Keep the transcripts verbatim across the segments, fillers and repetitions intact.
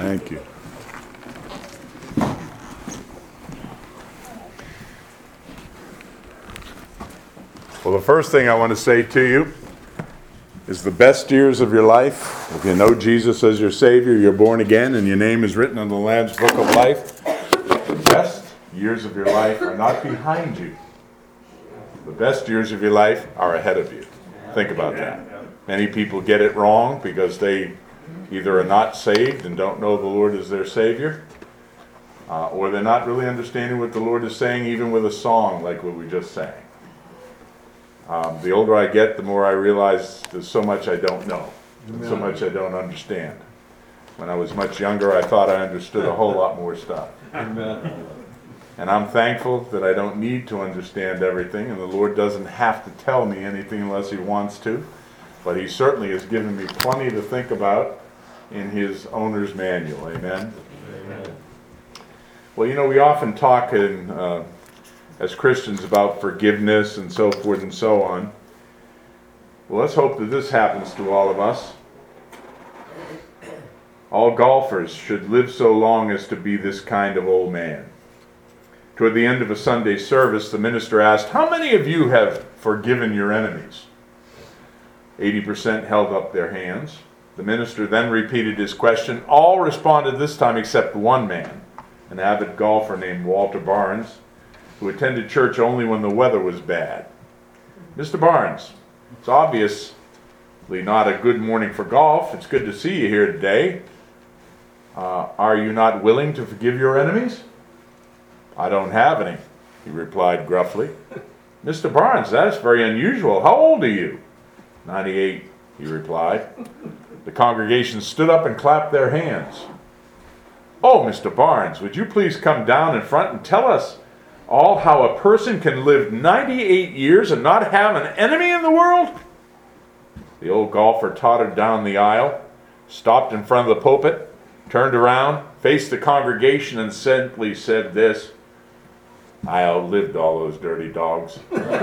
Thank you. Well, the first thing I want to say to you is the best years of your life, if you know Jesus as your Savior, you're born again, and your name is written in the Lamb's Book of Life, the best years of your life are not behind you. The best years of your life are ahead of you. Think about that. Many people get it wrong because they either are not saved and don't know the Lord as their Savior, uh, or they're not really understanding what the Lord is saying, even with a song like what we just sang. Um, the older I get, the more I realize there's so much I don't know, and so much I don't understand. When I was much younger, I thought I understood a whole lot more stuff. Amen. And I'm thankful that I don't need to understand everything, and the Lord doesn't have to tell me anything unless He wants to. But He certainly has given me plenty to think about in His owner's manual. Amen? Amen. Well, you know, we often talk in... Uh, as Christians about forgiveness and so forth and so on. Well, let's hope that this happens to all of us. All golfers should live so long as to be this kind of old man. Toward the end of a Sunday service, the minister asked, "How many of you have forgiven your enemies?" eighty percent held up their hands. The minister then repeated his question. All responded this time except one man, an avid golfer named Walter Barnes, who attended church only when the weather was bad. "Mister Barnes, it's obviously not a good morning for golf. It's good to see you here today. Uh, are you not willing to forgive your enemies?" "I don't have any," he replied gruffly. "Mister Barnes, that's very unusual. How old are you?" ninety-eight, he replied. The congregation stood up and clapped their hands. "Oh, Mister Barnes, would you please come down in front and tell us all how a person can live ninety-eight years and not have an enemy in the world?" The old golfer tottered down the aisle, stopped in front of the pulpit, turned around, faced the congregation, and simply said this: "I outlived all those dirty dogs."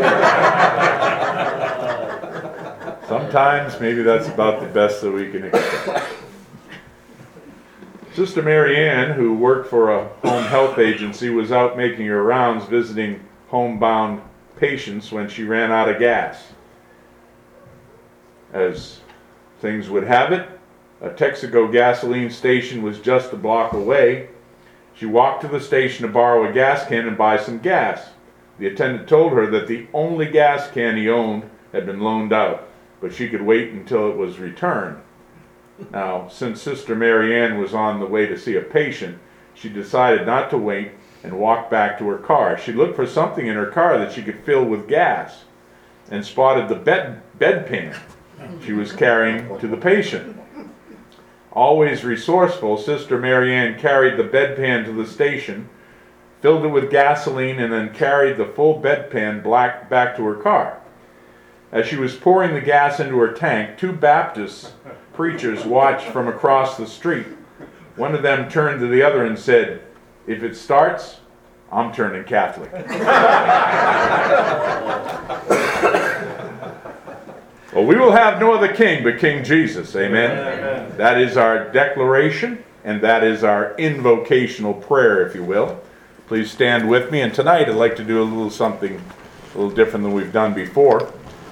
Sometimes maybe that's about the best that we can expect. Sister Mary Ann, who worked for a home health agency, was out making her rounds visiting homebound patients when she ran out of gas. As things would have it, a Texaco gasoline station was just a block away. She walked to the station to borrow a gas can and buy some gas. The attendant told her that the only gas can he owned had been loaned out, but she could wait until it was returned. Now, since Sister Mary Ann was on the way to see a patient, she decided not to wait and walked back to her car. She looked for something in her car that she could fill with gas and spotted the bed bedpan she was carrying to the patient. Always resourceful, Sister Mary Ann carried the bedpan to the station, filled it with gasoline, and then carried the full bedpan black back to her car. As she was pouring the gas into her tank, two Baptist preachers watched from across the street. One of them turned to the other and said, "If it starts, I'm turning Catholic." Well, we will have no other king but King Jesus. Amen? Amen. That is our declaration, and that is our invocational prayer, if you will. Please stand with me. And tonight I'd like to do a little something a little different than we've done before,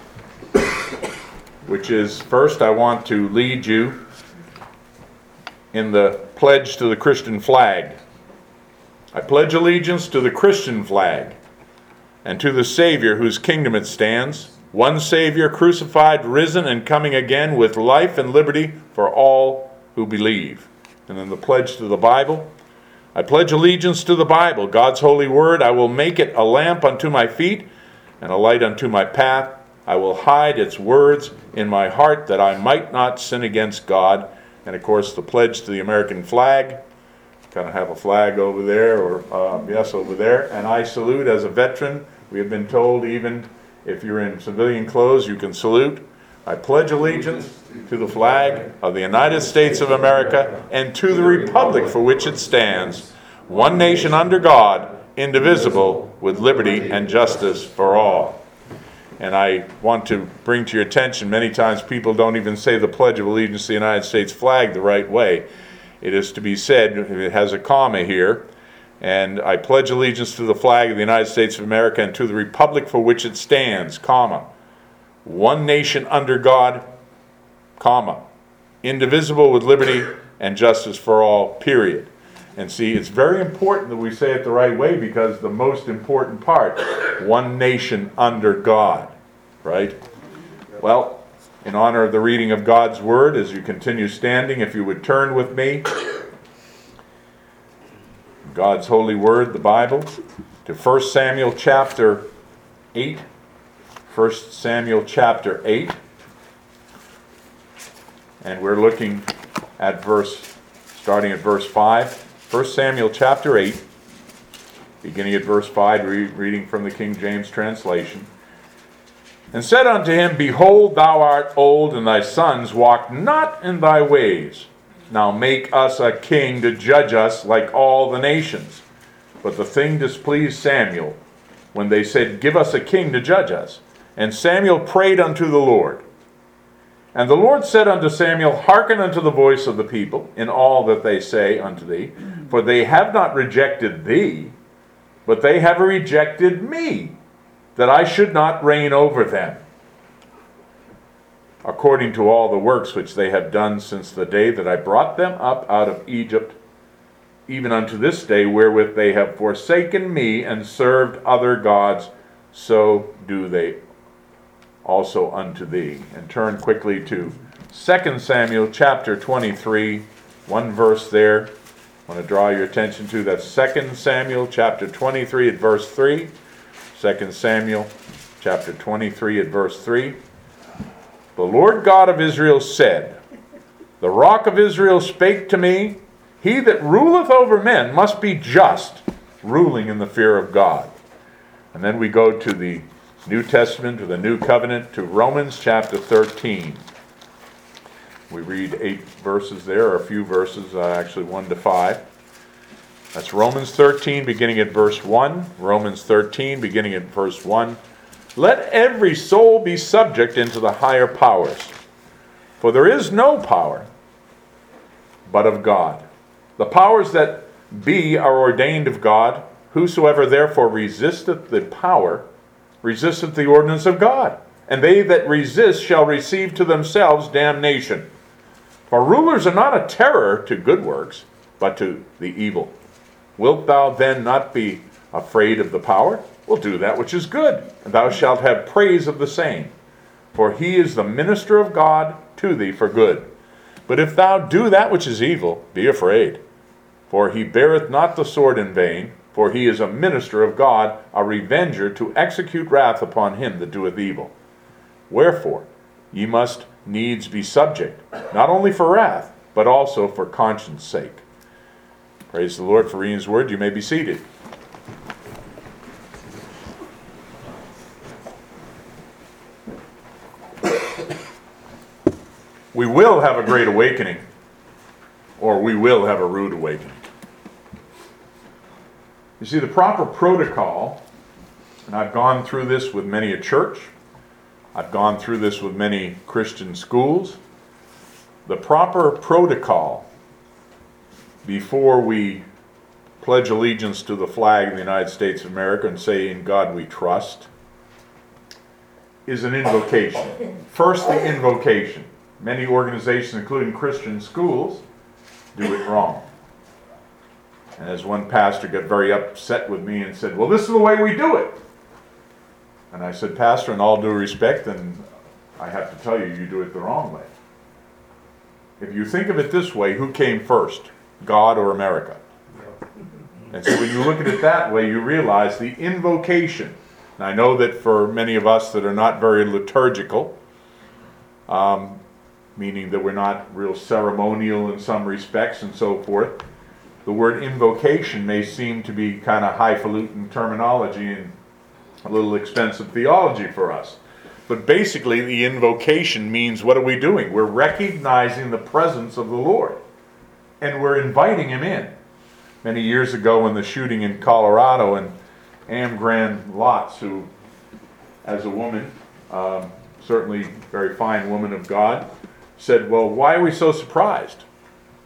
which is, first I want to lead you in the pledge to the Christian flag. I pledge allegiance to the Christian flag and to the Savior whose kingdom it stands, one Savior, crucified, risen, and coming again with life and liberty for all who believe. And then the pledge to the Bible. I pledge allegiance to the Bible, God's holy word. I will make it a lamp unto my feet and a light unto my path. I will hide its words in my heart that I might not sin against God. And of course the pledge to the American flag. Kind of have a flag over there, or uh, yes, over there. And I salute as a veteran. We have been told even if you're in civilian clothes, you can salute. I pledge allegiance to the flag of the United States of America and to the republic for which it stands, one nation under God, indivisible, with liberty and justice for all. And I want to bring to your attention, many times people don't even say the Pledge of Allegiance to the United States flag the right way. it is to be said, it has a comma here, and I pledge allegiance to the flag of the United States of America and to the republic for which it stands, comma, one nation under God, comma, indivisible with liberty and justice for all, period. And see, it's very important that we say it the right way, because the most important part, one nation under God, right? Well, in honor of the reading of God's Word, as you continue standing, if you would turn with me, God's holy Word, the Bible, to First Samuel chapter eight. First Samuel chapter eight. And we're looking at verse, starting at verse five. First Samuel chapter eight, beginning at verse five, re- reading from the King James translation. And said unto him, Behold, thou art old, and thy sons walk not in thy ways. Now make us a king to judge us like all the nations. But the thing displeased Samuel, when they said, Give us a king to judge us. And Samuel prayed unto the Lord. And the Lord said unto Samuel, Hearken unto the voice of the people in all that they say unto thee, for they have not rejected thee, but they have rejected me, that I should not reign over them, according to all the works which they have done since the day that I brought them up out of Egypt, even unto this day, wherewith they have forsaken me and served other gods, so do they also unto thee. And turn quickly to Second Samuel chapter twenty-three, one verse there. I want to draw your attention to that. Second Samuel chapter twenty-three at verse three. Second Samuel chapter twenty-three at verse three. The Lord God of Israel said, The rock of Israel spake to me, He that ruleth over men must be just, ruling in the fear of God. And then we go to the New Testament, or the New Covenant, to Romans chapter thirteen. We read eight verses there, or a few verses, uh, actually one to five. That's Romans thirteen, beginning at verse one. Romans thirteen, beginning at verse one. Let every soul be subject unto the higher powers, for there is no power but of God. The powers that be are ordained of God. Whosoever therefore resisteth the power, resisteth the ordinance of God. And they that resist shall receive to themselves damnation. For rulers are not a terror to good works, but to the evil. Wilt thou then not be afraid of the power? Well, do that which is good, and thou shalt have praise of the same. For he is the minister of God to thee for good. But if thou do that which is evil, be afraid. For he beareth not the sword in vain, for he is a minister of God, a revenger to execute wrath upon him that doeth evil. Wherefore, ye must needs be subject, not only for wrath, but also for conscience sake. Praise the Lord for reading His Word. You may be seated. We will have a great awakening, or we will have a rude awakening. You see, the proper protocol, and I've gone through this with many a church, I've gone through this with many Christian schools, the proper protocol before we pledge allegiance to the flag of the United States of America and say, In God we trust, is an invocation. First, the invocation. Many organizations, including Christian schools, do it wrong. And as one pastor got very upset with me and said, Well, this is the way we do it. And I said, Pastor, in all due respect, then I have to tell you, you do it the wrong way. If you think of it this way, who came first? God or America? And so when you look at it that way, you realize the invocation. And I know that for many of us that are not very liturgical, um, meaning that we're not real ceremonial in some respects and so forth, the word invocation may seem to be kind of highfalutin terminology and a little expensive theology for us. But basically, the invocation means, what are we doing? We're recognizing the presence of the Lord, and we're inviting Him in. Many years ago, in the shooting in Colorado, and Anne Grant Lotz, who, as a woman, um, certainly very fine woman of God, said, Well, why are we so surprised?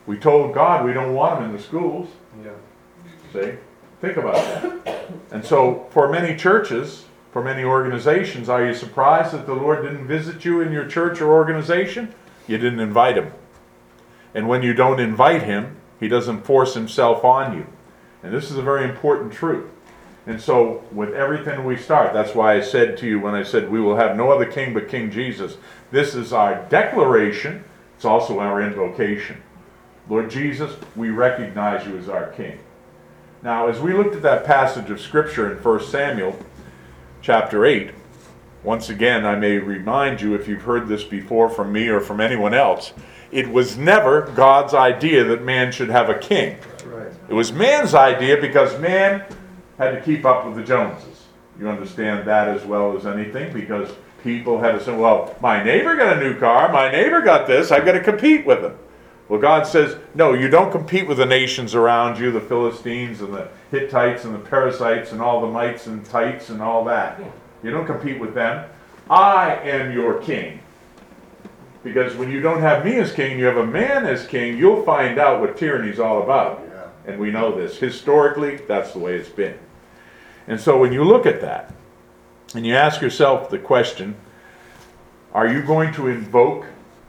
We told God we don't want them in the schools. Yeah. See? Think about that. And so, for many churches, for many organizations, are you surprised that the Lord didn't visit you in your church or organization? You didn't invite Him. And when you don't invite Him, He doesn't force Himself on you. And this is a very important truth. And so, with everything we start, that's why I said to you when I said we will have no other king but King Jesus. This is our declaration. It's also our invocation. Lord Jesus, we recognize you as our King. Now, as we looked at that passage of Scripture in First Samuel chapter eight, once again, I may remind you, if you've heard this before from me or from anyone else, it was never God's idea that man should have a king. Right. It was man's idea because man had to keep up with the Joneses. You understand that as well as anything, because people had to say, well, my neighbor got a new car, my neighbor got this, I've got to compete with him. Well, God says, no, you don't compete with the nations around you, the Philistines and the Hittites and the Perizzites and all the mites and tights and all that. You don't compete with them. I am your king. Because when you don't have me as king, you have a man as king, you'll find out what tyranny's all about. Yeah. And we know this. Historically, that's the way it's been. And so when you look at that, and you ask yourself the question, are you going to invoke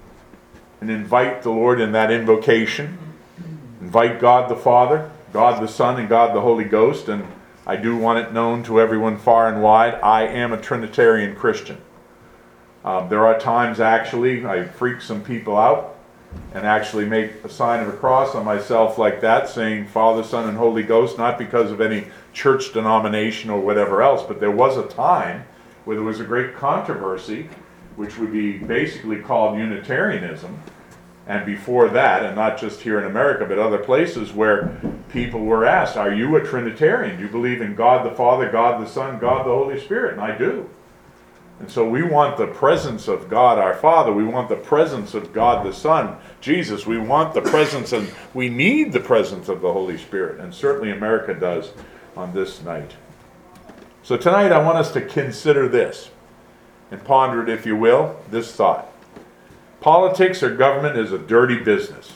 and invite the Lord in that invocation? Invite God the Father, God the Son, and God the Holy Ghost. And I do want it known to everyone far and wide, I am a Trinitarian Christian. Um, there are times, actually, I freak some people out and actually make a sign of a cross on myself like that, saying Father, Son, and Holy Ghost, not because of any church denomination or whatever else, but there was a time where there was a great controversy, which would be basically called Unitarianism, and before that, and not just here in America, but other places where people were asked, are you a Trinitarian? Do you believe in God the Father, God the Son, God the Holy Spirit? And I do. And so we want the presence of God our Father. We want the presence of God the Son, Jesus. We want the presence, and we need the presence of the Holy Spirit. And certainly America does on this night. So tonight I want us to consider this and ponder it, if you will, this thought. Politics or government is a dirty business.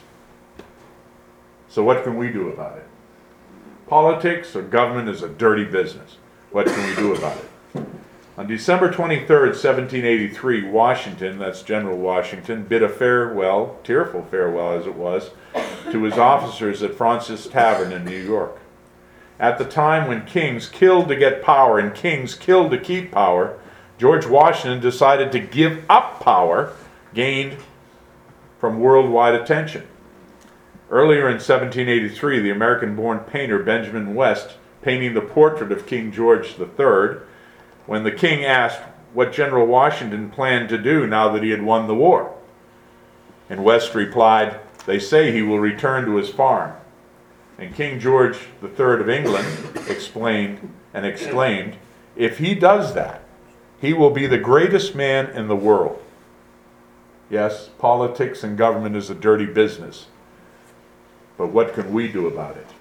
So what can we do about it? Politics or government is a dirty business. What can we do about it? On December twenty-third, seventeen eighty-three, Washington, that's General Washington, bid a farewell, tearful farewell as it was, to his officers at Fraunces Tavern in New York. At the time when kings killed to get power and kings killed to keep power, George Washington decided to give up power gained from worldwide attention. Earlier in seventeen eighty-three, the American-born painter Benjamin West, painting the portrait of King George the Third, when the king asked what General Washington planned to do now that he had won the war. And West replied, they say he will return to his farm. And King George the Third of England explained and exclaimed, if he does that, he will be the greatest man in the world. Yes, politics and government is a dirty business. But what can we do about it?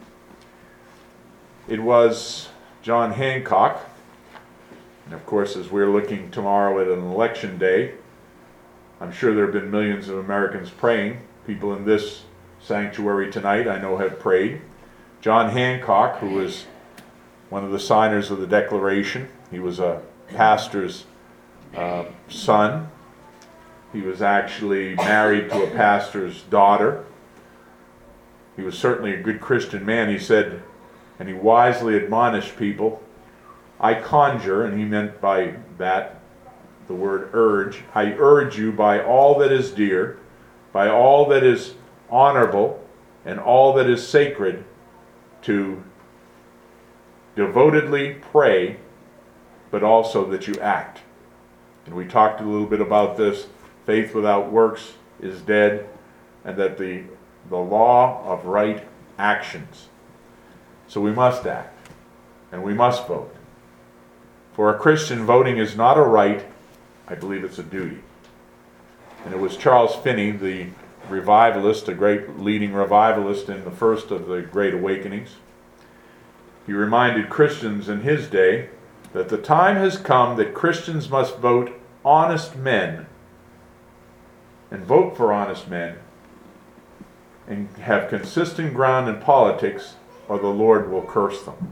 It was John Hancock. And of course, as we're looking tomorrow at an election day, I'm sure there have been millions of Americans praying. People in this sanctuary tonight, I know, have prayed. John Hancock, who was one of the signers of the Declaration, he was a pastor's uh, son. He was actually married to a pastor's daughter. He was certainly a good Christian man. He said, and he wisely admonished people, I conjure, and he meant by that the word urge, I urge you by all that is dear, by all that is honorable, and all that is sacred, to devotedly pray, but also that you act. And we talked a little bit about this. Faith without works is dead, and that the, the law of right actions. So we must act, and we must vote. For a Christian, voting is not a right, I believe it's a duty. And it was Charles Finney, the revivalist, a great leading revivalist in the first of the Great Awakenings. He reminded Christians in his day that the time has come that Christians must vote honest men, and vote for honest men, and have consistent ground in politics, or the Lord will curse them.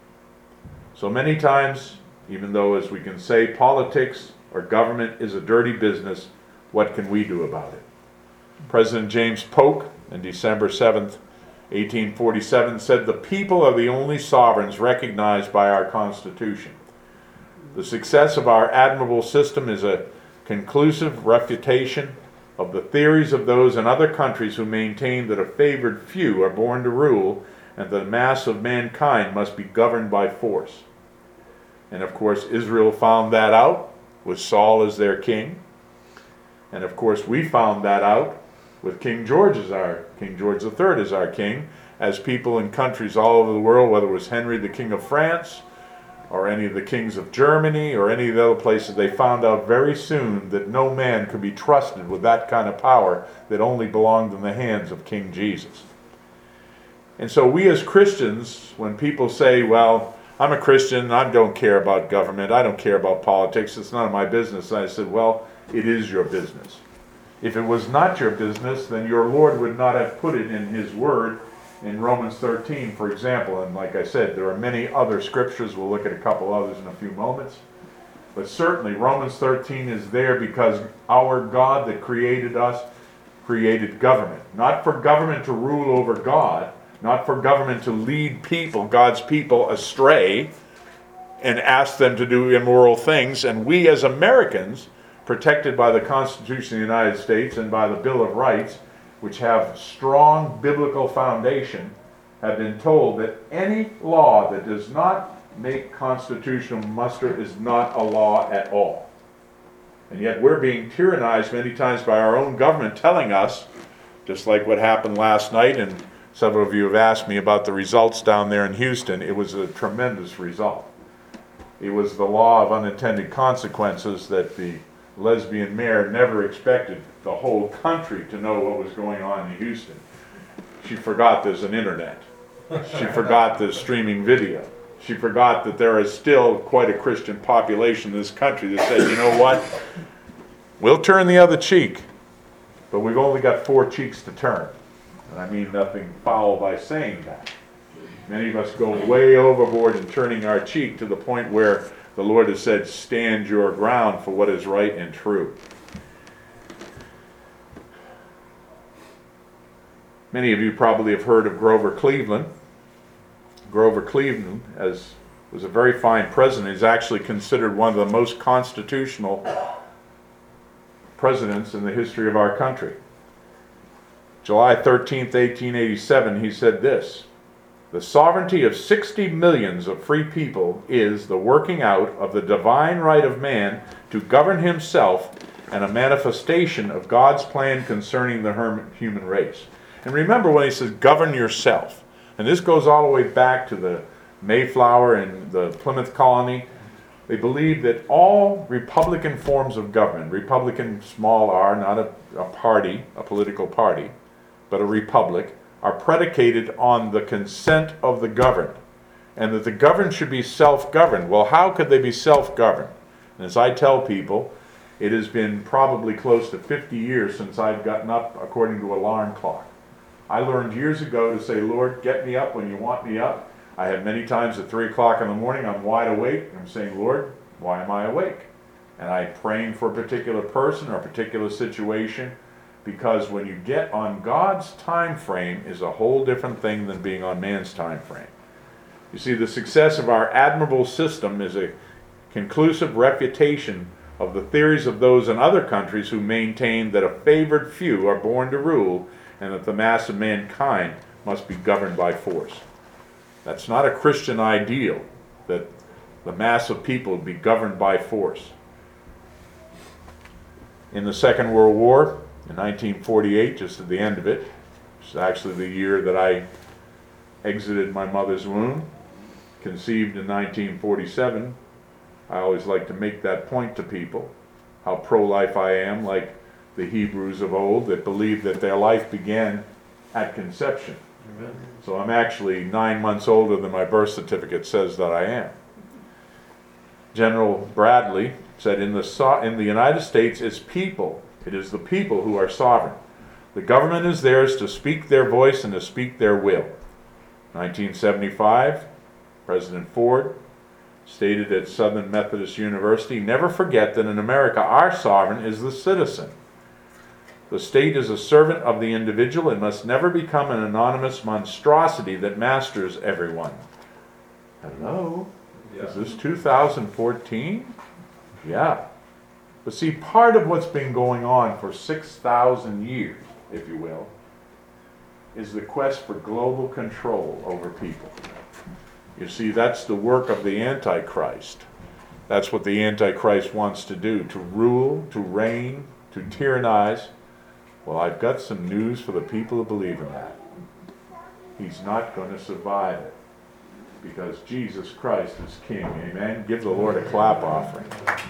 So many times, even though, as we can say, politics or government is a dirty business, what can we do about it? President James Polk, on December seventh, eighteen forty-seven, said, "The people are the only sovereigns recognized by our Constitution. The success of our admirable system is a conclusive refutation of the theories of those in other countries who maintain that a favored few are born to rule and the mass of mankind must be governed by force." And of course, Israel found that out with Saul as their king. And of course, we found that out with King George as our King George the Third as our king, as people in countries all over the world, whether it was Henry the King of France, or any of the kings of Germany, or any of the other places, they found out very soon that no man could be trusted with that kind of power that only belonged in the hands of King Jesus. And so we as Christians, when people say, well, I'm a Christian, I don't care about government, I don't care about politics, it's none of my business, and I said, well, it is your business. If it was not your business, then your Lord would not have put it in his word in Romans thirteen, for example. And like I said, there are many other scriptures. We'll look at a couple others in a few moments. But certainly Romans thirteen is there because our God that created us created government. Not for government to rule over God, not for government to lead people, God's people, astray and ask them to do immoral things. And we as Americans, protected by the Constitution of the United States and by the Bill of Rights, which have strong biblical foundation, have been told that any law that does not make constitutional muster is not a law at all. And yet we're being tyrannized many times by our own government telling us, just like what happened last night, and several of you have asked me about the results down there in Houston. It was a tremendous result. It was the law of unintended consequences that the lesbian mayor never expected the whole country to know what was going on in Houston. She forgot there's an internet. She forgot there's streaming video. She forgot that there is still quite a Christian population in this country that said, you know what, we'll turn the other cheek, but we've only got four cheeks to turn. And I mean nothing foul by saying that. Many of us go way overboard in turning our cheek to the point where the Lord has said, stand your ground for what is right and true. Many of you probably have heard of Grover Cleveland. Grover Cleveland, as was a very fine president, is actually considered one of the most constitutional presidents in the history of our country. July thirteenth, eighteen eighty-seven, he said this: "The sovereignty of sixty millions of free people is the working out of the divine right of man to govern himself and a manifestation of God's plan concerning the human race." And remember when he says govern yourself, and this goes all the way back to the Mayflower and the Plymouth colony. They believed that all Republican forms of government, Republican small r, not a, a party, a political party, but a republic, are predicated on the consent of the governed, and that the governed should be self-governed. Well, how could they be self-governed? And as I tell people, it has been probably close to fifty years since I've gotten up according to alarm clock. I learned years ago to say, Lord, get me up when you want me up. I have many times at three o'clock in the morning, I'm wide awake, and I'm saying, Lord, why am I awake? And I'm praying for a particular person or a particular situation, because when you get on God's time frame is a whole different thing than being on man's time frame. You see, the success of our admirable system is a conclusive refutation of the theories of those in other countries who maintain that a favored few are born to rule and that the mass of mankind must be governed by force. That's not a Christian ideal, that the mass of people be governed by force. In the Second World War, in nineteen forty-eight, just at the end of it, which is actually the year that I exited my mother's womb, conceived in nineteen forty-seven, I always like to make that point to people, how pro-life I am, like the Hebrews of old that believed that their life began at conception. Amen. So I'm actually nine months older than my birth certificate says that I am. General Bradley said, in the, so- in the United States, it's people, it is the people who are sovereign. The government is theirs to speak their voice and to speak their will. nineteen seventy-five, President Ford stated at Southern Methodist University, "Never forget that in America our sovereign is the citizen. The state is a servant of the individual and must never become an anonymous monstrosity that masters everyone." Hello? Yeah. Is this two thousand fourteen? Yeah. But see, part of what's been going on for six thousand years, if you will, is the quest for global control over people. You see, that's the work of the Antichrist. That's what the Antichrist wants to do, to rule, to reign, to tyrannize. Well, I've got some news for the people who believe in that. He's not going to survive it, because Jesus Christ is King. Amen? Give the Lord a clap offering.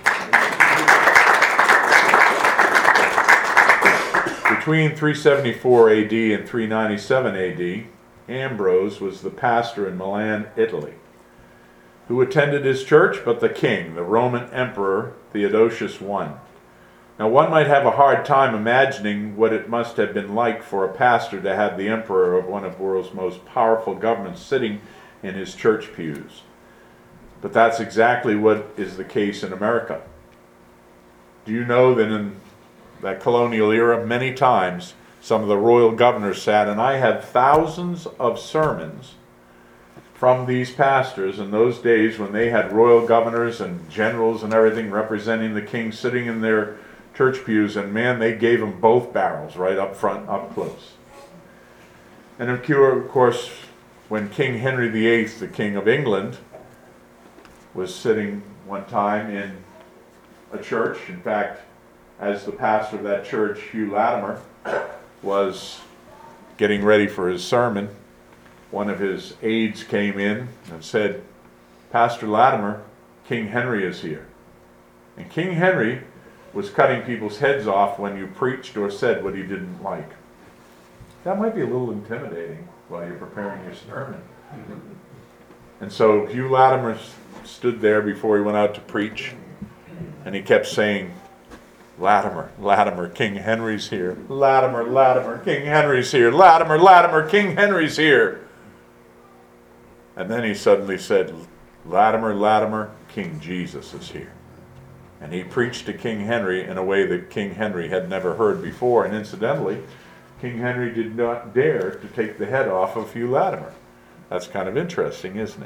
Between three seventy-four A D and three ninety-seven A D, Ambrose was the pastor in Milan, Italy, who attended his church, but the king, the Roman Emperor Theodosius the First. Now, one might have a hard time imagining what it must have been like for a pastor to have the emperor of one of the world's most powerful governments sitting in his church pews. But that's exactly what is the case in America. Do you know that in that colonial era, many times some of the royal governors sat, and I had thousands of sermons from these pastors in those days when they had royal governors and generals and everything representing the king sitting in their church pews, and man, they gave them both barrels right up front, up close. And of course, when King Henry the Eighth, the King of England, was sitting one time in a church, in fact, as the pastor of that church, Hugh Latimer, was getting ready for his sermon, one of his aides came in and said, "Pastor Latimer, King Henry is here." And King Henry was cutting people's heads off when you preached or said what he didn't like. That might be a little intimidating while you're preparing your sermon. And so Hugh Latimer stood there before he went out to preach, and he kept saying, "Latimer, Latimer, King Henry's here. Latimer, Latimer, King Henry's here. Latimer, Latimer, King Henry's here." And then he suddenly said, "Latimer, Latimer, King Jesus is here." And he preached to King Henry in a way that King Henry had never heard before. And incidentally, King Henry did not dare to take the head off of Hugh Latimer. That's kind of interesting, isn't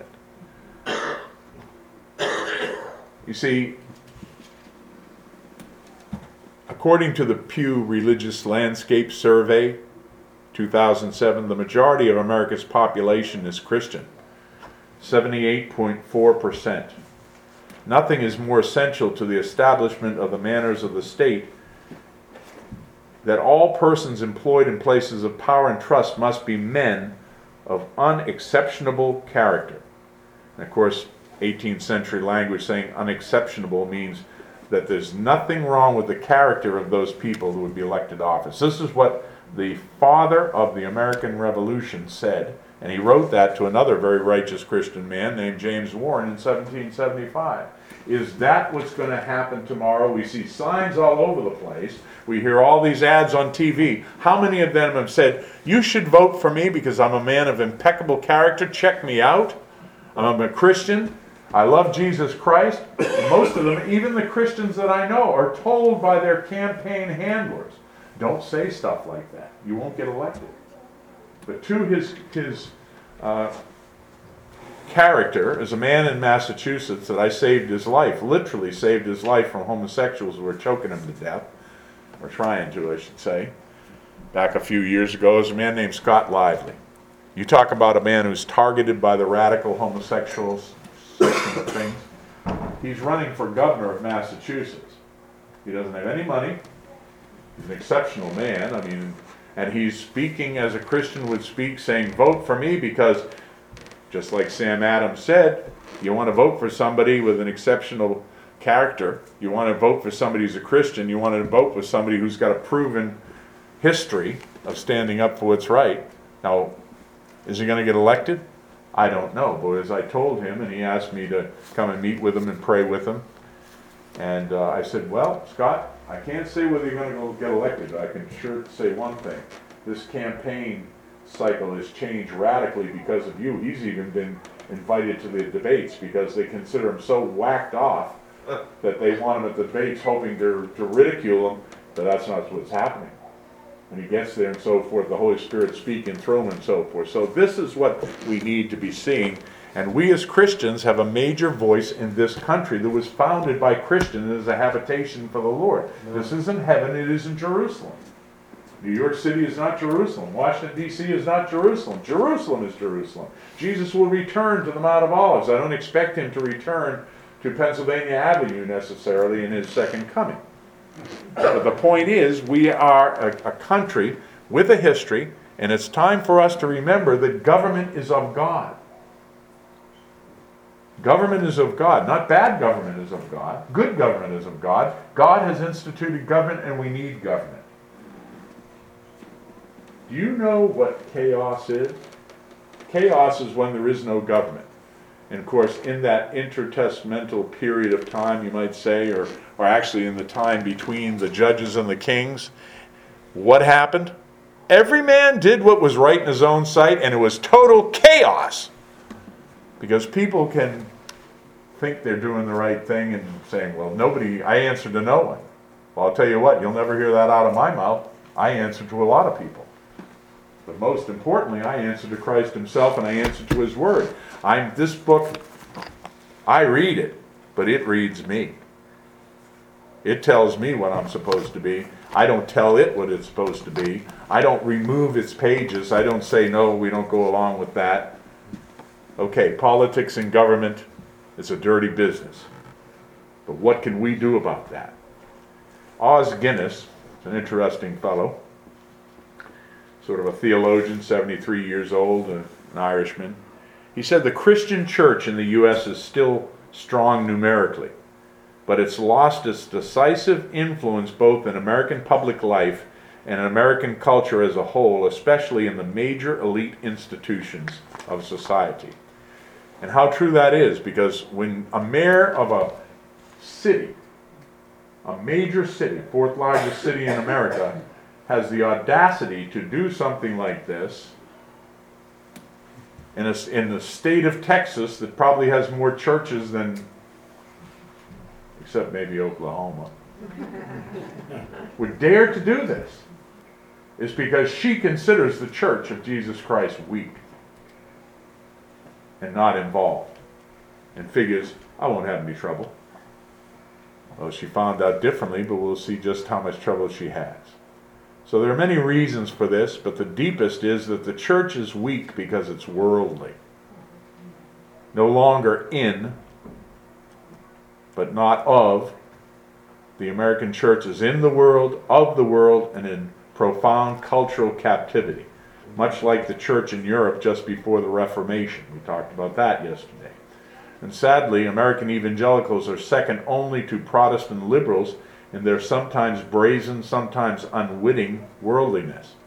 it? You see, according to the Pew Religious Landscape Survey, two thousand seven, the majority of America's population is Christian, seventy-eight point four percent. Nothing is more essential to the establishment of the manners of the state that all persons employed in places of power and trust must be men of unexceptionable character. And of course, eighteenth century language saying unexceptionable means that there's nothing wrong with the character of those people who would be elected to office. This is what the father of the American Revolution said, and he wrote that to another very righteous Christian man named James Warren in seventeen seventy-five. Is that what's going to happen tomorrow? We see signs all over the place. We hear all these ads on T V. How many of them have said, "You should vote for me because I'm a man of impeccable character. Check me out. I'm a Christian. I love Jesus Christ." Most of them, even the Christians that I know, are told by their campaign handlers, "Don't say stuff like that. You won't get elected." But to his his uh, character as a man in Massachusetts that I saved his life, literally saved his life from homosexuals who were choking him to death, or trying to, I should say, back a few years ago, is a man named Scott Lively. You talk about a man who's targeted by the radical homosexuals section of things. He's running for governor of Massachusetts. He doesn't have any money. He's an exceptional man. I mean, and he's speaking as a Christian would speak, saying, "Vote for me because," just like Sam Adams said, you want to vote for somebody with an exceptional character. You want to vote for somebody who's a Christian. You want to vote for somebody who's got a proven history of standing up for what's right. Now, is he going to get elected? I don't know. But as I told him, and he asked me to come and meet with him and pray with him, and uh, I said, "Well, Scott, I can't say whether you're going to go get elected, but I can sure say one thing. This campaign cycle has changed radically because of you. He's even been invited to the debates because they consider him so whacked off that they want him at the debates hoping to, to ridicule him, but that's not what's happening. When he gets there and so forth, the Holy Spirit speaking through him and so forth. So this is what we need to be seeing. And we as Christians have a major voice in this country that was founded by Christians as a habitation for the Lord. No. This isn't heaven, it isn't Jerusalem. New York City is not Jerusalem. Washington, D C is not Jerusalem. Jerusalem is Jerusalem. Jesus will return to the Mount of Olives. I don't expect him to return to Pennsylvania Avenue necessarily in his second coming. But the point is, we are a, a country with a history, and it's time for us to remember that government is of God. Government is of God. Not bad government is of God. Good government is of God. God has instituted government, and we need government. Do you know what chaos is? Chaos is when there is no government. And of course, in that intertestamental period of time, you might say, or, or actually in the time between the judges and the kings, what happened? Every man did what was right in his own sight, and it was total chaos. Because people can think they're doing the right thing and saying, well, nobody, I answer to no one. Well, I'll tell you what, you'll never hear that out of my mouth. I answer to a lot of people. But most importantly, I answer to Christ himself, and I answer to his word. I'm this book, I read it, but it reads me. It tells me what I'm supposed to be. I don't tell it what it's supposed to be. I don't remove its pages. I don't say, no, we don't go along with that. Okay, politics and government is a dirty business. But what can we do about that? Os Guinness, an interesting fellow, sort of a theologian, seventy-three years old, an Irishman. He said the Christian church in the U S is still strong numerically, but it's lost its decisive influence both in American public life and in American culture as a whole, especially in the major elite institutions of society. And how true that is, because when a mayor of a city, a major city, fourth largest city in America, has the audacity to do something like this in, a, in the state of Texas that probably has more churches than, except maybe Oklahoma, would dare to do this, is because she considers the Church of Jesus Christ weak and not involved, and figures, I won't have any trouble. Well, she found out differently, but we'll see just how much trouble she has. So there are many reasons for this, but the deepest is that the church is weak because it's worldly. No longer in, but not of. The American church is in the world, of the world, and in profound cultural captivity. Much like the church in Europe just before the Reformation. We talked about that yesterday. And sadly, American evangelicals are second only to Protestant liberals in their sometimes brazen, sometimes unwitting worldliness.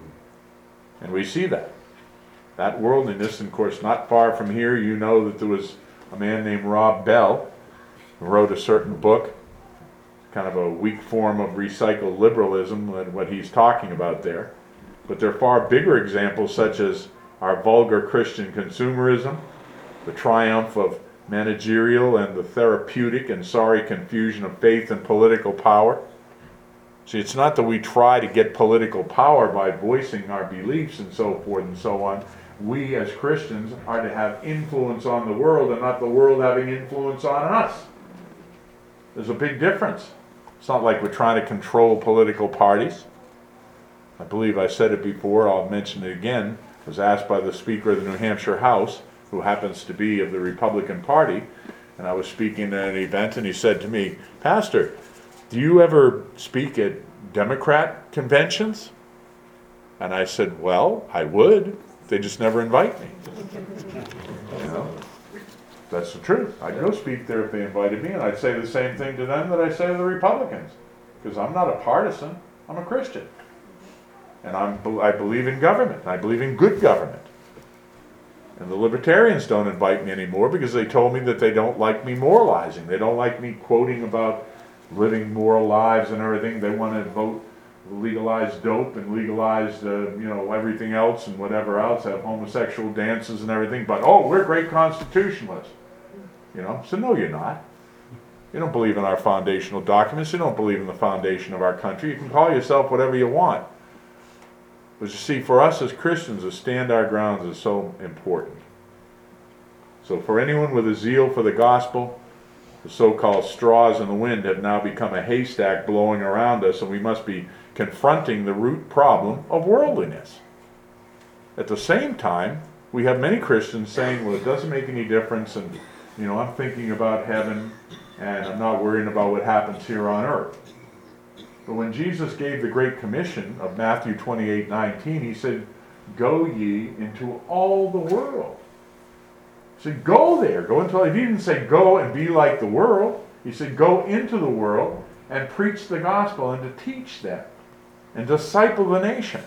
And we see that. That worldliness, and of course, not far from here, you know that there was a man named Rob Bell who wrote a certain book, kind of a weak form of recycled liberalism, what he's talking about there. But there are far bigger examples, such as our vulgar Christian consumerism, the triumph of managerial and the therapeutic and sorry confusion of faith and political power. See, it's not that we try to get political power by voicing our beliefs and so forth and so on. We as Christians are to have influence on the world and not the world having influence on us. There's a big difference. It's not like we're trying to control political parties. I believe I said it before, I'll mention it again. I was asked by the Speaker of the New Hampshire House, who happens to be of the Republican Party, and I was speaking at an event, and he said to me, Pastor, do you ever speak at Democrat conventions? And I said, well, I would. They just never invite me. You know, that's the truth. I'd go speak there if they invited me, and I'd say the same thing to them that I say to the Republicans, because I'm not a partisan, I'm a Christian. And I'm, I believe in government. I believe in good government. And the libertarians don't invite me anymore because they told me that they don't like me moralizing. They don't like me quoting about living moral lives and everything. They want to vote legalize dope and legalize uh, you know everything else and whatever else, have homosexual dances and everything. But oh, we're great constitutionalists. You know, so no, you're not. You don't believe in our foundational documents. You don't believe in the foundation of our country. You can call yourself whatever you want. But you see, for us as Christians, to stand our grounds is so important. So for anyone with a zeal for the gospel, the so-called straws in the wind have now become a haystack blowing around us, and we must be confronting the root problem of worldliness. At the same time, we have many Christians saying, well, it doesn't make any difference, and you know, I'm thinking about heaven, and I'm not worrying about what happens here on earth. But when Jesus gave the Great Commission of Matthew twenty-eight nineteen, he said, go ye into all the world. He said, go there. Go into, he didn't say go and be like the world. He said, go into the world and preach the gospel and to teach them and disciple the nations.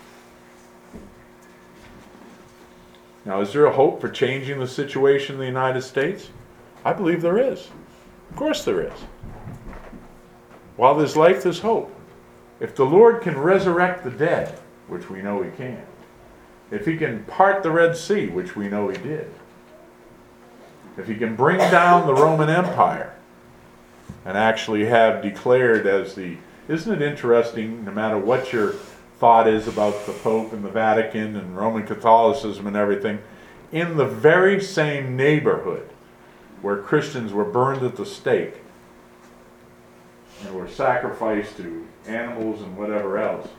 Now, is there a hope for changing the situation in the United States? I believe there is. Of course there is. While there's life, there's hope. If the Lord can resurrect the dead, which we know he can, if he can part the Red Sea, which we know he did, if he can bring down the Roman Empire and actually have declared as the, isn't it interesting, no matter what your thought is about the Pope and the Vatican and Roman Catholicism and everything, in the very same neighborhood where Christians were burned at the stake and were sacrificed to animals and whatever else,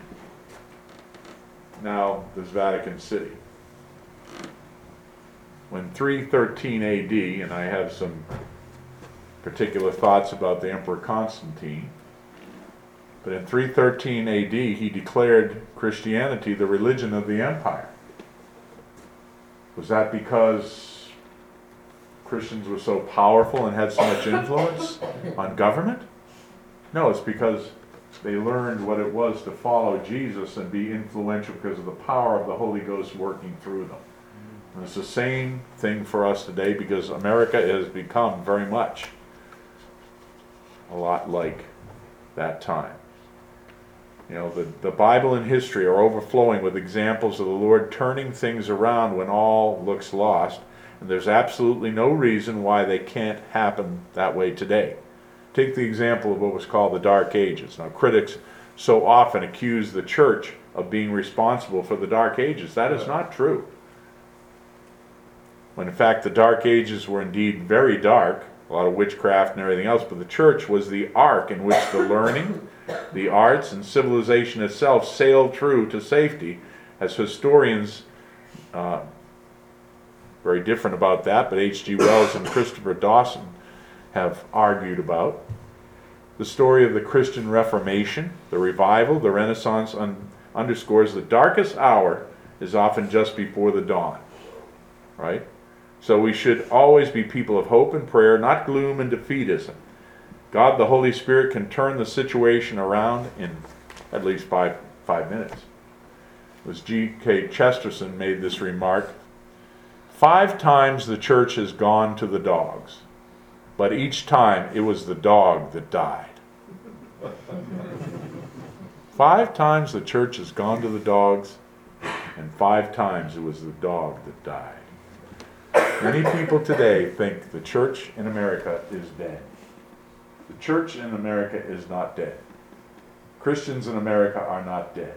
now there's Vatican City. When three thirteen A D, and I have some particular thoughts about the Emperor Constantine, but in three thirteen A D he declared Christianity the religion of the empire. Was that because Christians were so powerful and had so much influence on government? No, it's because they learned what it was to follow Jesus and be influential because of the power of the Holy Ghost working through them. And it's the same thing for us today, because America has become very much a lot like that time. You know, the, the Bible and history are overflowing with examples of the Lord turning things around when all looks lost, and there's absolutely no reason why they can't happen that way today. Take the example of what was called the Dark Ages. Now, critics so often accuse the church of being responsible for the Dark Ages. That is not true. When in fact the Dark Ages were indeed very dark, a lot of witchcraft and everything else, but the church was the ark in which the learning, the arts, and civilization itself sailed through to safety, as historians, uh, very different about that, but H G Wells and Christopher Dawson have argued about. The story of the Christian Reformation, the revival, the Renaissance un- underscores the darkest hour is often just before the dawn, right? So we should always be people of hope and prayer, not gloom and defeatism. God, the Holy Spirit, can turn the situation around in at least five, five minutes. It was G K Chesterton made this remark. Five times the church has gone to the dogs, but each time it was the dog that died. Five times the church has gone to the dogs, and five times it was the dog that died. Many people today think the church in America is dead. The church in America is not dead. Christians in America are not dead.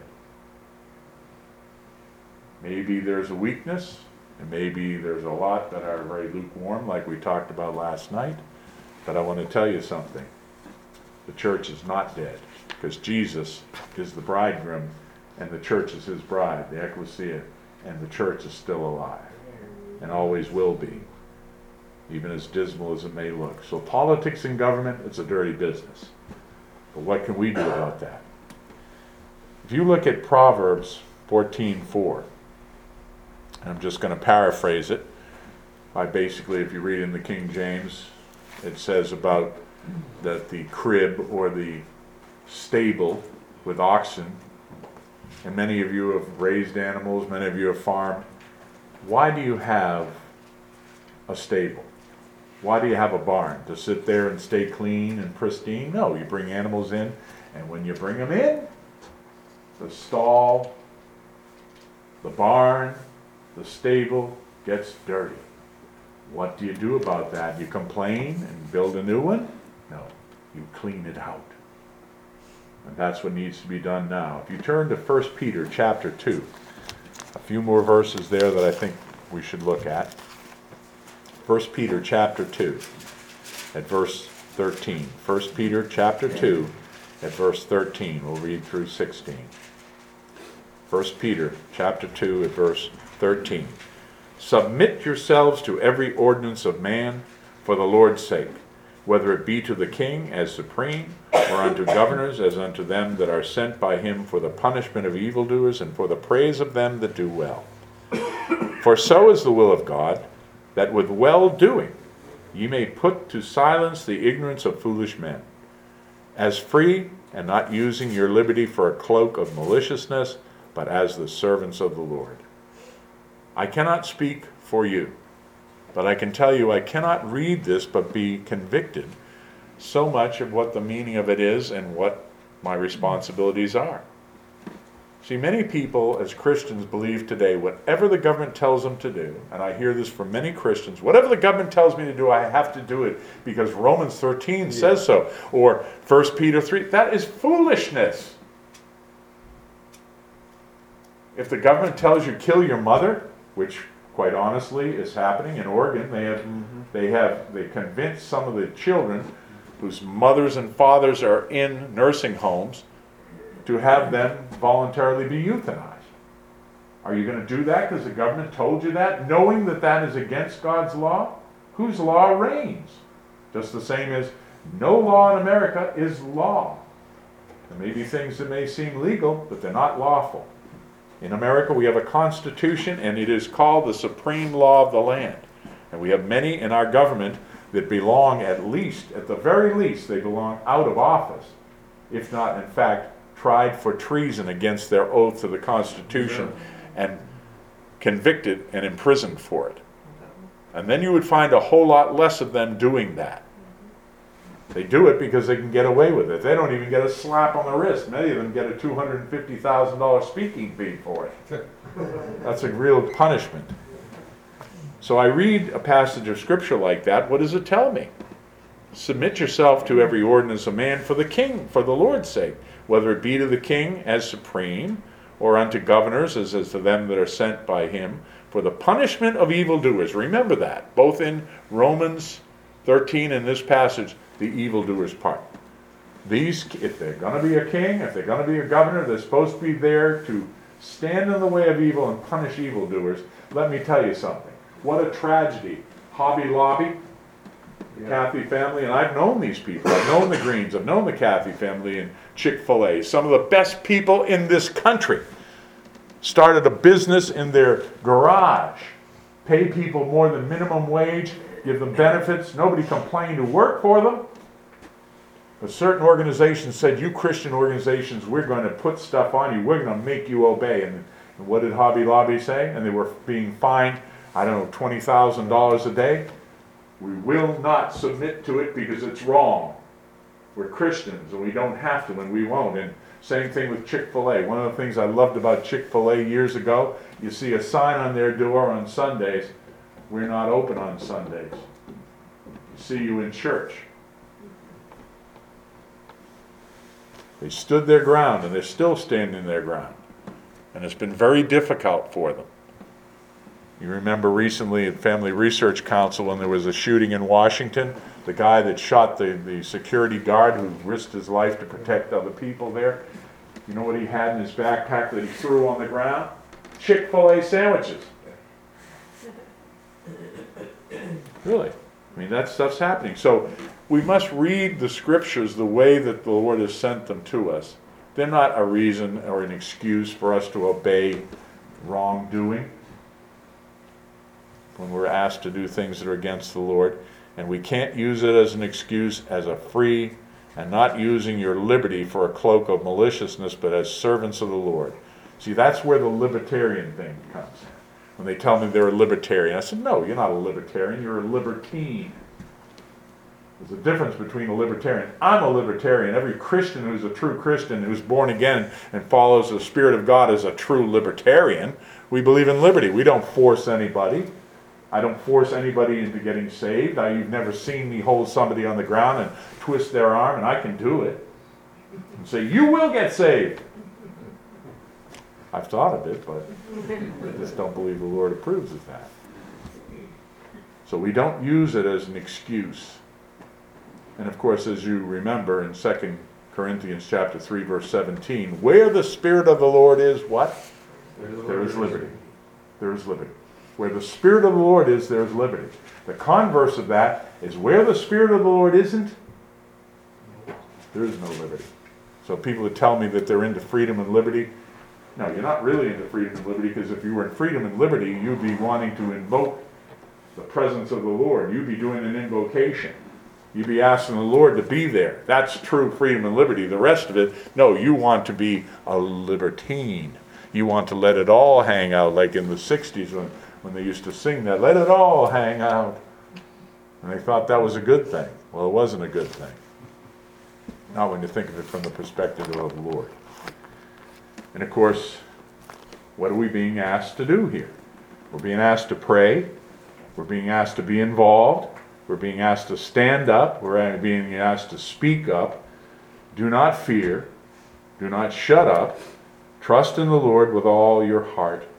Maybe there's a weakness, and maybe there's a lot that are very lukewarm, like we talked about last night. But I want to tell you something. The church is not dead, because Jesus is the bridegroom, and the church is his bride, the ecclesia, and the church is still alive, and always will be, even as dismal as it may look. So politics and government, it's a dirty business. But what can we do about that? If you look at Proverbs fourteen four, and I'm just going to paraphrase it. I basically, if you read in the King James, it says about that the crib or the stable with oxen, and many of you have raised animals, many of you have farmed. Why do you have a stable? Why do you have a barn? To sit there and stay clean and pristine? No, you bring animals in, and when you bring them in, the stall, the barn, the stable gets dirty. What do you do about that? You complain and build a new one? No, you clean it out. And that's what needs to be done now. If you turn to First Peter chapter two, a few more verses there that I think we should look at. First Peter chapter two at verse thirteen. First Peter chapter two at verse thirteen. We'll read through sixteen. First Peter chapter two at verse thirteen. Submit yourselves to every ordinance of man for the Lord's sake, whether it be to the king as supreme, or unto governors as unto them that are sent by him for the punishment of evildoers and for the praise of them that do well. For so is the will of God, that with well-doing ye may put to silence the ignorance of foolish men, as free and not using your liberty for a cloak of maliciousness, but as the servants of the Lord. I cannot speak for you, but I can tell you I cannot read this but be convicted so much of what the meaning of it is and what my responsibilities are. See, many people as Christians believe today whatever the government tells them to do, and I hear this from many Christians, whatever the government tells me to do, I have to do it because Romans thirteen yeah. says so, or First Peter three. That is foolishness. If the government tells you kill your mother, which quite honestly is happening in Oregon, they have mm-hmm. they have they convinced some of the children whose mothers and fathers are in nursing homes to have them voluntarily be euthanized. Are you going to do that because the government told you that, knowing that that is against God's law? Whose law reigns? Just the same as no law in America is law. There may be things that may seem legal, but they're not lawful. In America, we have a constitution, and it is called the supreme law of the land. And we have many in our government that belong, at least, at the very least, they belong out of office, if not, in fact, tried for treason against their oath to the Constitution and convicted and imprisoned for it. And then you would find a whole lot less of them doing that. They do it because they can get away with it. They don't even get a slap on the wrist. Many of them get a two hundred fifty thousand dollars speaking fee for it. That's a real punishment. So I read a passage of Scripture like that. What does it tell me? Submit yourself to every ordinance of man for the king, for the Lord's sake, whether it be to the king as supreme, or unto governors as, as to them that are sent by him, for the punishment of evildoers. Remember that, both in Romans thirteen and this passage, the evildoers part. These, if they're going to be a king, if they're going to be a governor, they're supposed to be there to stand in the way of evil and punish evildoers. Let me tell you something. What a tragedy. Hobby Lobby, the yeah. Cathy family, and I've known these people. I've known the Greens. I've known the Cathy family and Chick-fil-A. Some of the best people in this country started a business in their garage, pay people more than minimum wage, give them benefits. Nobody complained to work for them. But certain organizations said, you Christian organizations, we're going to put stuff on you. We're going to make you obey. And, and what did Hobby Lobby say? And they were being fined, I don't know, twenty thousand dollars a day. We will not submit to it because it's wrong. We're Christians and we don't have to and we won't. And same thing with Chick-fil-A. One of the things I loved about Chick-fil-A years ago, you see a sign on their door on Sundays, we're not open on Sundays. See you in church. They stood their ground, and they're still standing their ground. And it's been very difficult for them. You remember recently at Family Research Council when there was a shooting in Washington, the guy that shot the, the security guard who risked his life to protect other people there. You know what he had in his backpack that he threw on the ground? Chick-fil-A sandwiches. Really. I mean, that stuff's happening. So we must read the Scriptures the way that the Lord has sent them to us. They're not a reason or an excuse for us to obey wrongdoing when we're asked to do things that are against the Lord. And we can't use it as an excuse as a free and not using your liberty for a cloak of maliciousness, but as servants of the Lord. See, that's where the libertarian thing comes in. When they tell me they're a libertarian, I said, no, you're not a libertarian, you're a libertine. There's a difference between a libertarian. I'm a libertarian. Every Christian who's a true Christian, who's born again and follows the Spirit of God, is a true libertarian. We believe in liberty. We don't force anybody. I don't force anybody into getting saved. I, you've never seen me hold somebody on the ground and twist their arm, and I can do it. And say, you will get saved. I've thought of it, but I just don't believe the Lord approves of that. So we don't use it as an excuse. And of course, as you remember in Second Corinthians chapter three, verse seventeen, where the Spirit of the Lord is, what? There is liberty. There is liberty. Where the Spirit of the Lord is, there is liberty. The converse of that is where the Spirit of the Lord isn't, there is no liberty. So people that tell me that they're into freedom and liberty, no, you're not really into freedom and liberty, because if you were in freedom and liberty, you'd be wanting to invoke the presence of the Lord. You'd be doing an invocation. You'd be asking the Lord to be there. That's true freedom and liberty. The rest of it, no, you want to be a libertine. You want to let it all hang out, like in the sixties when, when they used to sing that, let it all hang out. And they thought that was a good thing. Well, it wasn't a good thing. Not when you think of it from the perspective of the Lord. And of course, what are we being asked to do here? We're being asked to pray. We're being asked to be involved. We're being asked to stand up. We're being asked to speak up. Do not fear. Do not shut up. Trust in the Lord with all your heart.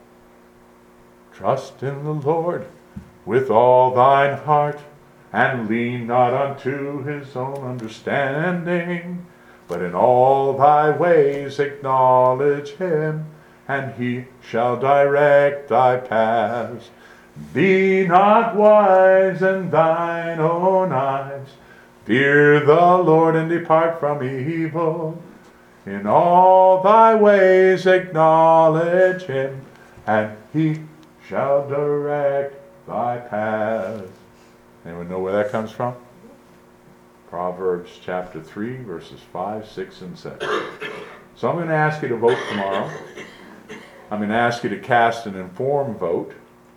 Trust in the Lord with all thine heart, and lean not unto his own understanding, but in all thy ways acknowledge him, and he shall direct thy paths. Be not wise in thine own eyes. Fear the Lord and depart from evil. In all thy ways acknowledge him, and he shall direct thy paths. Anyone know where that comes from? Proverbs chapter three, verses five, six, and seven. So I'm going to ask you to vote tomorrow. I'm going to ask you to cast an informed vote.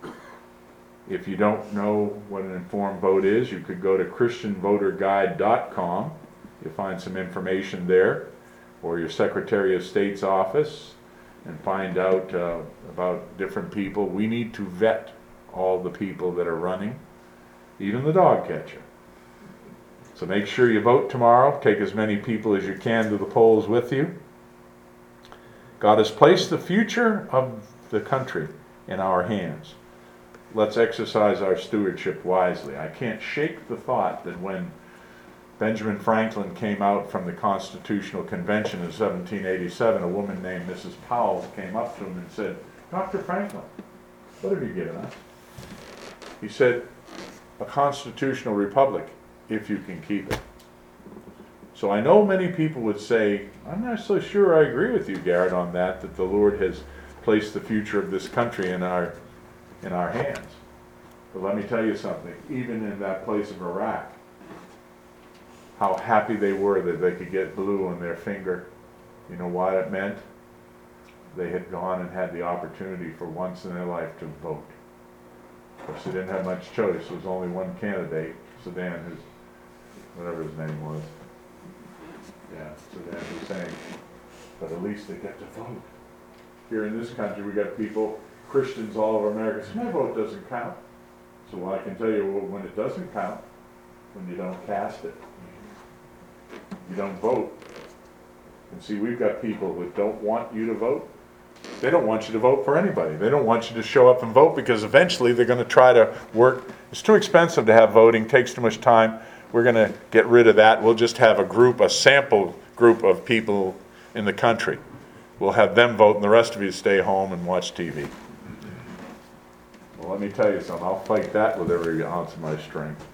If you don't know what an informed vote is, you could go to Christian Voter Guide dot com. You'll find some information there, or your Secretary of State's office, and find out uh, about different people. We need to vet all the people that are running, even the dog catcher. So make sure you vote tomorrow. Take as many people as you can to the polls with you. God has placed the future of the country in our hands. Let's exercise our stewardship wisely. I can't shake the thought that when Benjamin Franklin came out from the Constitutional Convention in seventeen eighty-seven, a woman named Missus Powell came up to him and said, Doctor Franklin, what have you given us? He said, a constitutional republic, if you can keep it. So I know many people would say, I'm not so sure I agree with you, Garrett, on that, that the Lord has placed the future of this country in our in our hands. But let me tell you something, even in that place of Iraq, how happy they were that they could get blue on their finger. You know what it meant? They had gone and had the opportunity for once in their life to vote. Of course, they didn't have much choice. There was only one candidate, Saddam, who's, whatever his name was. Yeah, Saddam Hussein. But at least they get to vote. Here in this country, we got people, Christians all over America, say, my vote doesn't count. So well, I can tell you well, when it doesn't count, when you don't cast it. You don't vote. And see, we've got people that don't want you to vote. They don't want you to vote for anybody. They don't want you to show up and vote, because eventually they're going to try to work. It's too expensive to have voting, takes too much time. We're going to get rid of that. We'll just have a group, a sample group of people in the country. We'll have them vote, and the rest of you stay home and watch T V. Well, let me tell you something. I'll fight that with every ounce of my strength.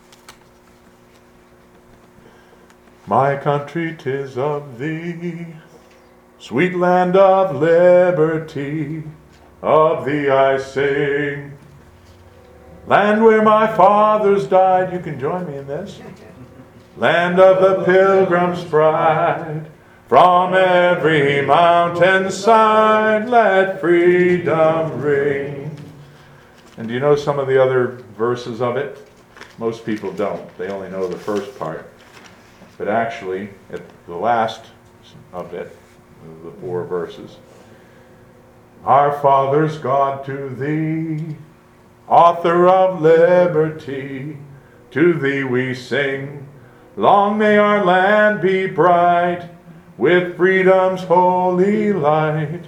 My country, 'tis of thee, sweet land of liberty, of thee I sing. Land where my fathers died, you can join me in this. Land of the pilgrim's bride, from every mountain side, let freedom ring. And do you know some of the other verses of it? Most people don't. They only know the first part. But actually, at the last of it, the four verses, our fathers, God, to thee, author of liberty, to thee we sing. Long may our land be bright, with freedom's holy light.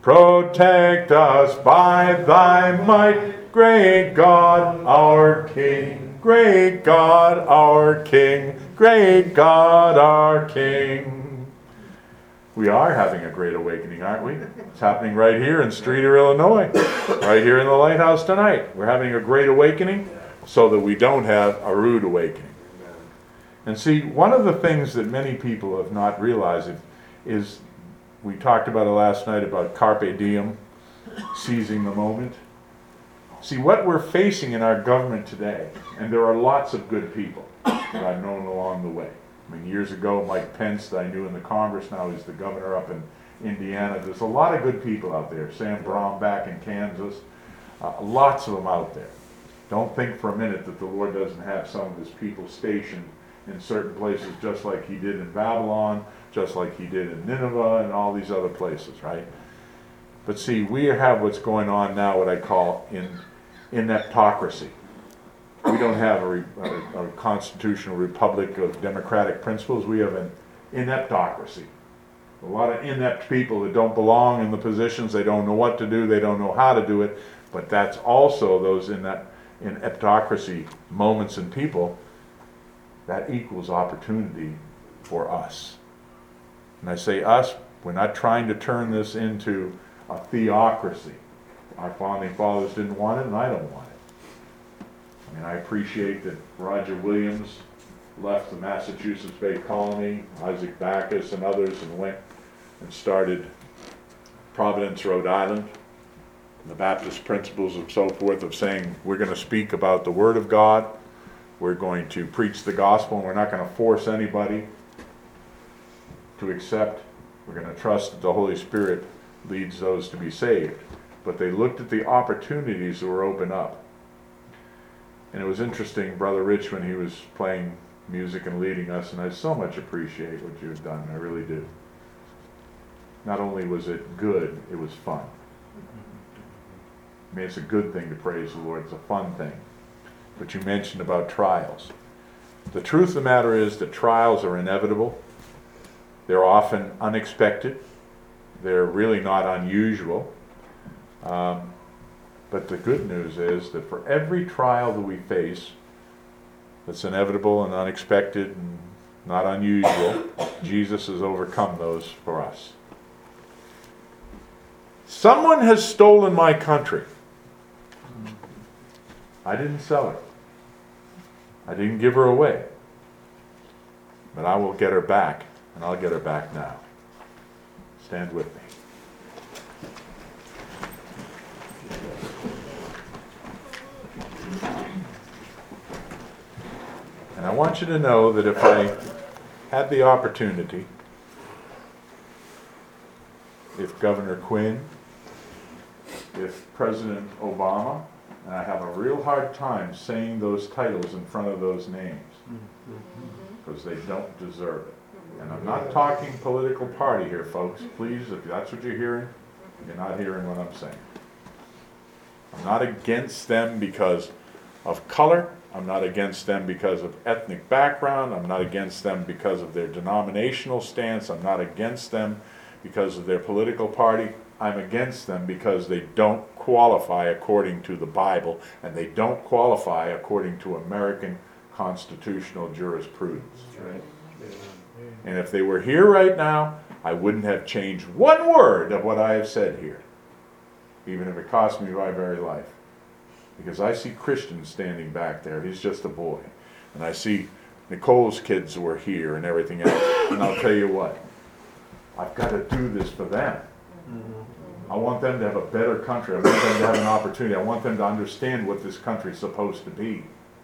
Protect us by thy might, great God, our King. Great God, our King. Great God, our King. We are having a great awakening, aren't we? It's happening right here in Streator, Illinois. Right here in the lighthouse tonight. We're having a great awakening so that we don't have a rude awakening. And see, one of the things that many people have not realized is, we talked about it last night about carpe diem, seizing the moment. See, what we're facing in our government today, and there are lots of good people that I've known along the way. I mean, years ago, Mike Pence, that I knew in the Congress, now he's the governor up in Indiana. There's a lot of good people out there. Sam Brown back in Kansas. Uh, lots of them out there. Don't think for a minute that the Lord doesn't have some of his people stationed in certain places, just like he did in Babylon, just like he did in Nineveh and all these other places, right? But see, we have what's going on now, what I call in ineptocracy. We don't have a, a, a constitutional republic of democratic principles. We have an ineptocracy. A lot of inept people that don't belong in the positions. They don't know what to do. They don't know how to do it. But that's also those in that ineptocracy moments in people that equals opportunity for us. And I say us, we're not trying to turn this into a theocracy. Our founding fathers didn't want it, and I don't want it. I mean, I appreciate that Roger Williams left the Massachusetts Bay Colony, Isaac Backus and others, and went and started Providence, Rhode Island. And the Baptist principles and so forth of saying, we're going to speak about the Word of God, we're going to preach the gospel, and we're not going to force anybody to accept. We're going to trust that the Holy Spirit leads those to be saved. But they looked at the opportunities that were open up. And it was interesting, Brother Rich, when he was playing music and leading us, and I so much appreciate what you've done, I really do. Not only was it good, it was fun. I mean, it's a good thing to praise the Lord, it's a fun thing. But you mentioned about trials. The truth of the matter is that trials are inevitable. They're often unexpected. They're really not unusual. Um, but the good news is that for every trial that we face that's inevitable and unexpected and not unusual, Jesus has overcome those for us. Someone has stolen my country. I didn't sell her. I didn't give her away. But I will get her back, and I'll get her back now. Stand with me. And I want you to know that if I had the opportunity, if Governor Quinn, if President Obama, and I have a real hard time saying those titles in front of those names, because they don't deserve it. And I'm not talking political party here, folks. Please, if that's what you're hearing, you're not hearing what I'm saying. I'm not against them because of color. I'm not against them because of ethnic background. I'm not against them because of their denominational stance. I'm not against them because of their political party. I'm against them because they don't qualify according to the Bible, and they don't qualify according to American constitutional jurisprudence. Right? And if they were here right now, I wouldn't have changed one word of what I have said here, even if it cost me my very life. Because I see Christians standing back there. He's just a boy. And I see Nicole's kids who are here and everything else. And I'll tell you what, I've got to do this for them. I want them to have a better country. I want them to have an opportunity. I want them to understand what this country is supposed to be.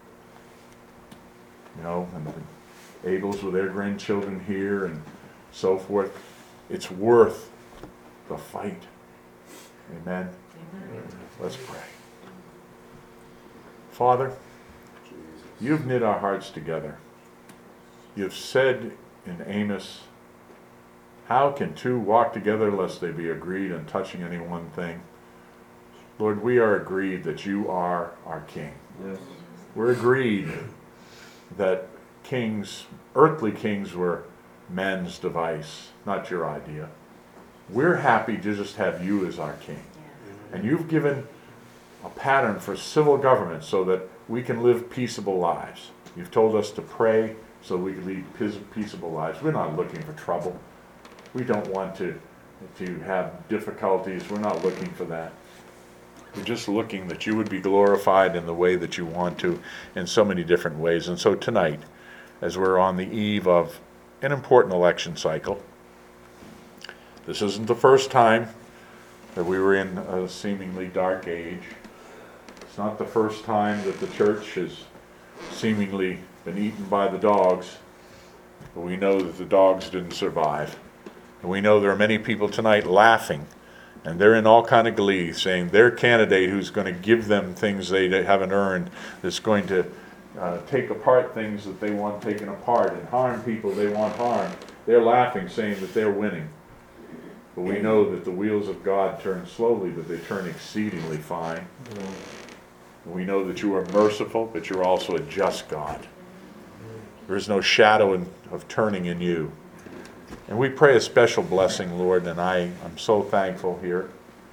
You know, and the Abels with their grandchildren here and so forth. It's worth the fight. Amen? Amen. Let's pray. Father, You've knit our hearts together. You've said in Amos, how can two walk together lest they be agreed on touching any one thing? Lord, we are agreed that you are our King. Yes. We're agreed that kings, earthly kings, were man's device, not your idea. We're happy to just have you as our King. And you've given a pattern for civil government so that we can live peaceable lives. You've told us to pray so we can lead peace- peaceable lives. We're not looking for trouble. We don't want to, to have difficulties. We're not looking for that. We're just looking that you would be glorified in the way that you want to, in so many different ways. And so tonight, as we're on the eve of an important election cycle, this isn't the first time that we were in a seemingly dark age. It's not the first time that the church has seemingly been eaten by the dogs, but we know that the dogs didn't survive. And we know there are many people tonight laughing, and they're in all kind of glee, saying their candidate who's going to give them things they haven't earned, that's going to uh, take apart things that they want taken apart and harm people they want harmed, they're laughing, saying that they're winning. But we know that the wheels of God turn slowly, but they turn exceedingly fine. We know that you are merciful, but you're also a just God. There is no shadow in, of turning in you. And we pray a special blessing, Lord, and I am so thankful here.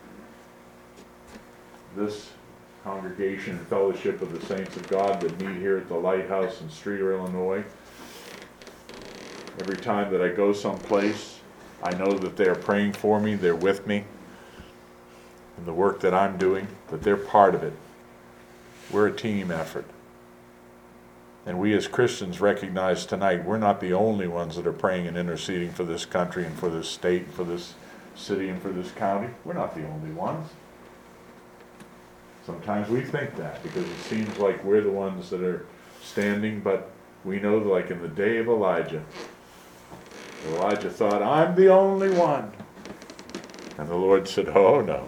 This congregation and fellowship of the saints of God that meet here at the Lighthouse in Streeter, Illinois. Every time that I go someplace, I know that they are praying for me, they're with me in the work that I'm doing, that they're part of it. We're a team effort. And we as Christians recognize tonight we're not the only ones that are praying and interceding for this country and for this state, for this city and for this county. We're not the only ones. Sometimes we think that because it seems like we're the ones that are standing, but we know that like in the day of Elijah, Elijah thought, I'm the only one. And the Lord said, oh no.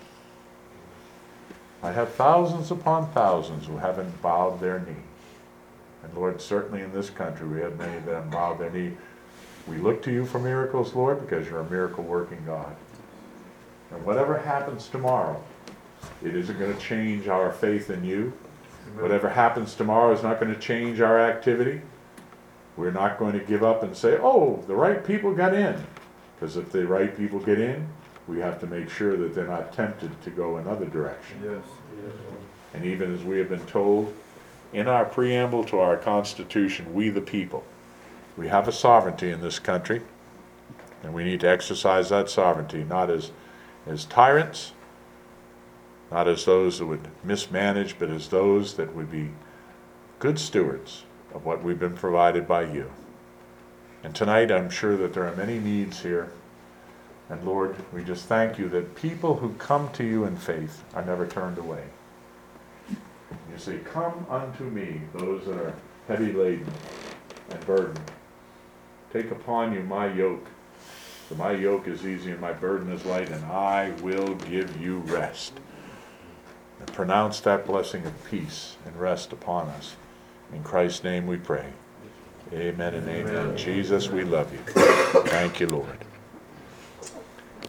I have thousands upon thousands who haven't bowed their knee. And Lord, certainly in this country we have many that have bowed their knee. We look to you for miracles, Lord, because you're a miracle-working God. And whatever happens tomorrow, it isn't going to change our faith in you. Amen. Whatever happens tomorrow is not going to change our activity. We're not going to give up and say, oh, the right people got in. Because if the right people get in, we have to make sure that they're not tempted to go another direction. Yes. Yes. And even as we have been told in our preamble to our Constitution, we the people, we have a sovereignty in this country, and we need to exercise that sovereignty, not as, as tyrants, not as those that would mismanage, but as those that would be good stewards of what we've been provided by you. And tonight I'm sure that there are many needs here. And Lord, we just thank you that people who come to you in faith are never turned away. You say, come unto me, those that are heavy laden and burdened. Take upon you my yoke. For my yoke is easy and my burden is light, and I will give you rest. And pronounce that blessing of peace and rest upon us. In Christ's name we pray. Amen and amen. amen. Jesus, we love you. Thank you, Lord.